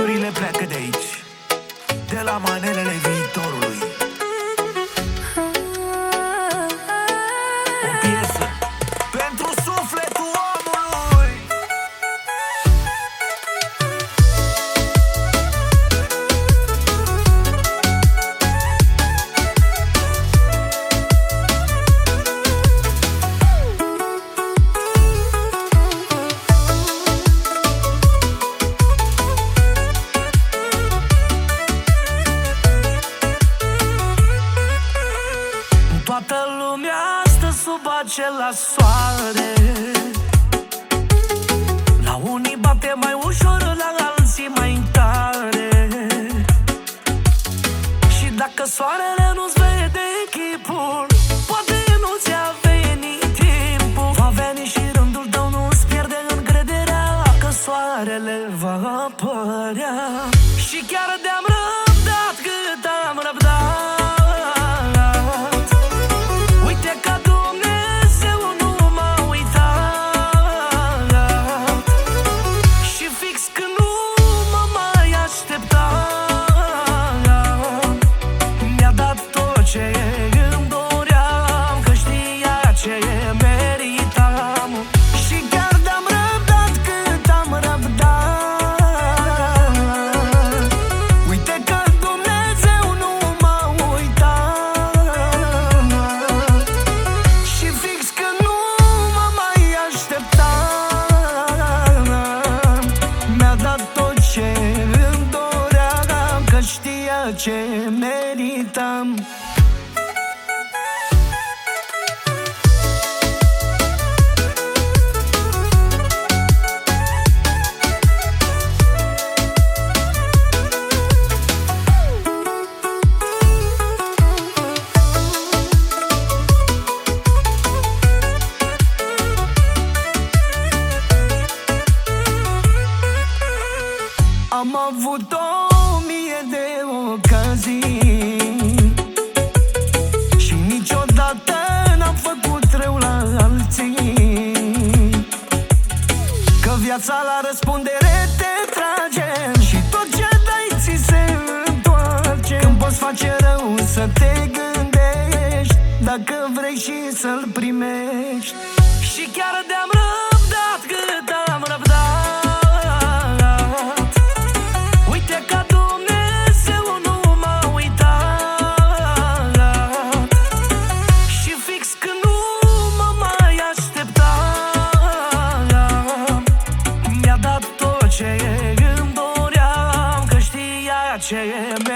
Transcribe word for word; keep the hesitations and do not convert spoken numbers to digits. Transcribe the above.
Gândurile pleacă de aici, de la manelele viitorului. O piesă pentru sufletul omului. Toată lumea stă sub același soare. La unii bate mai ușor, la alții mai tare. Și dacă soarele nu-ți vede chipul, poate nu ți-a venit timpul. Va veni și rândul tău, nu-ți pierde încrederea că soarele va apărea. Și chiar de-am răbdat cât am răbdat, ce meritam. Am avut o mie de ocazii și niciodată n-am făcut rău la alții, că viața la răspundere te trage și tot ce dai ți se întoarce. Când poți face rău să te gândești, dacă vrei și să-l primești. Și chiar de-am răbdat cât am răbdat, ce îmi doream, că știa ce